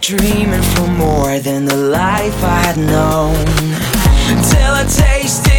dreaming for more than the life I had known, till I tasted